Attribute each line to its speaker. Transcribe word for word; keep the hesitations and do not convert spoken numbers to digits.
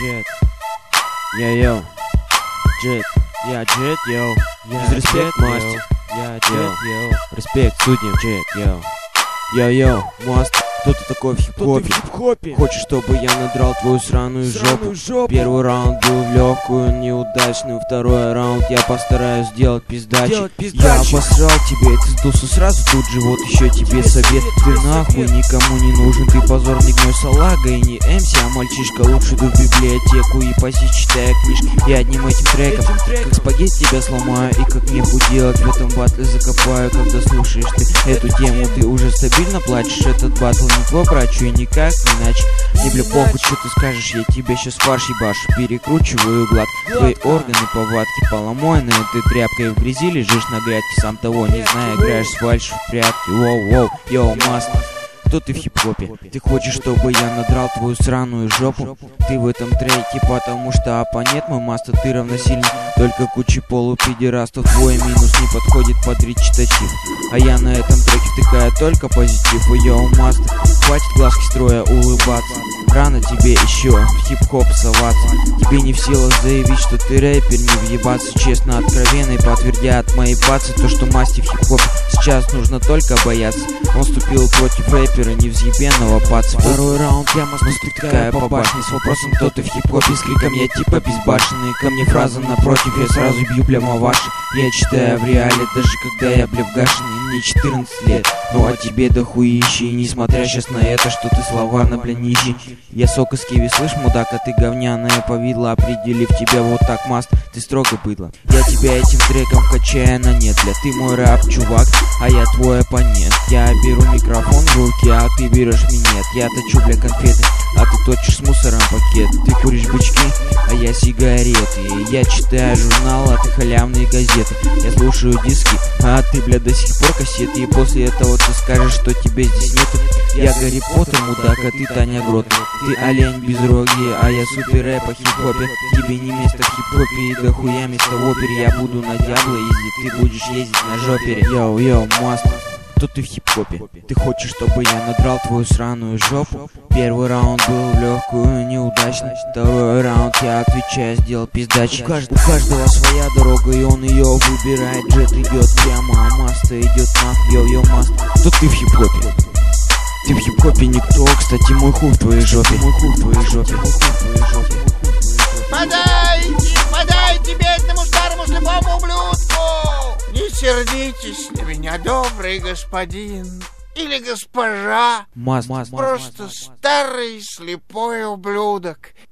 Speaker 1: Джет. Я-йо. Джет. Я Джет, йоу. Респект, мастер. Я Джет, йоу. Респект, судьям. Джет, йоу. Йо-йо, мастер. Кто ты такой в хип-хопе? Хочешь, чтобы я надрал твою сраную жопу? жопу? Первый раунд был в легкую, неудачный. Второй раунд я постараюсь сделать пиздачи. Я обосрал тебе эту сдусу сразу тут же. Вот еще тебе совет. Ты нахуй никому не нужен. Ты позорный гной салага и не эм си, а мальчишка. Лучше иду в библиотеку и пози, читая книжки. И одним этим треком как спагетти тебя сломаю. И как нехуй делать в этом батле закопаю. Когда слушаешь ты эту тему, ты уже стабильно плачешь. Этот батл не твой, брачу, и никак иначе. Не бля похуй, что ты скажешь, я тебе сейчас фарш ебашу. Перекручиваю глад, твои органы, повадки поломойные. Ты тряпкой в грязи лежишь на грядке, сам того не зная, играешь с фальшью в прятки. Воу-воу, йоу, маст. Кто ты в хип-хопе? Ты хочешь, чтобы я надрал твою сраную жопу? Ты в этом треке, потому что оппонент мой мастер. Ты равносильный только куче полупедерастов. Твой минус не подходит под речитатив. А я на этом треке втыкаю только позитив. И йоу, мастер, хватит глазки строя улыбаться. Рано тебе еще в хип-хоп соваться. Тебе не в силах заявить, что ты рэпер, не въебаться. Честно, откровенно и подтвердят мои пацы то, что масти в хип-хопе сейчас нужно только бояться. Он вступил против рэпера, невзъебенного паца. Второй раунд я мосту втыкаю по башне с вопросом, кто ты в хип-хопе. С криком я типа безбашенный. Ко мне фраза напротив, я сразу бью бля маваши. Я читаю в реале, даже когда я бля в гашине. Мне четырнадцать лет, ну а тебе дохуищи. Несмотря сейчас на это, что ты словарно бля нищий. Я сок из киви, слышь, мудак, а ты говняная повидла. Определив тебя вот так, маст, ты строго быдло. Я тебя этим треком качаю на нет, бля. Ты мой рэп, чувак, а я твой оппонент. Я беру микрофон в руки, а ты берешь минет. Я точу, бля, конфеты, а ты точишь с мусором пакет. Ты куришь бычки, а я сигареты. Я читаю журналы, а ты халявные газеты. Я слушаю диски, а ты, бля, до сих пор кассеты. И после этого ты скажешь, что тебя здесь нету. Я Гарри Поттер, мудак, а ты Таня Грот. Ты олень без роги, а я супер рэп по хип-хопе. Тебе не место в хип-хопе и дохуя место в опере. Я буду на Диабло ездить, ты будешь ездить на жопере. Йоу-йоу, мастер. Кто ты в хип-хопе? Ты хочешь, чтобы я надрал твою сраную жопу? Первый раунд был в легкую, неудачный. Второй раунд, я отвечаю, сделал пиздачи. У, кажд... У каждого своя дорога, и он ее выбирает. Джет идет прямо, а маста идет нахуй. Йоу-йоу, маста. Кто ты в хип-хопе? Ты в хип-хопе никто, кстати, мой хуй в твоей жопе. Мой хуй в твоей жопе.
Speaker 2: Подайте, подайте бедному старому слепому ублюдку! Не сердитесь на меня, добрый господин или госпожа.
Speaker 1: Маст,
Speaker 2: Просто старый слепой ублюдок.